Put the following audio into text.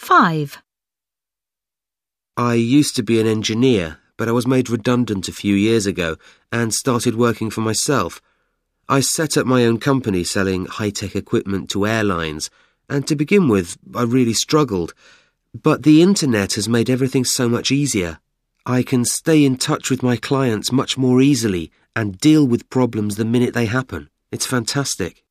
5. I used to be an engineer, but I was made redundant a few years ago and started working for myself. I set up my own company selling high-tech equipment to airlines, and to begin with, I really struggled. But the internet has made everything so much easier. I can stay in touch with my clients much more easily and deal with problems the minute they happen. It's fantastic.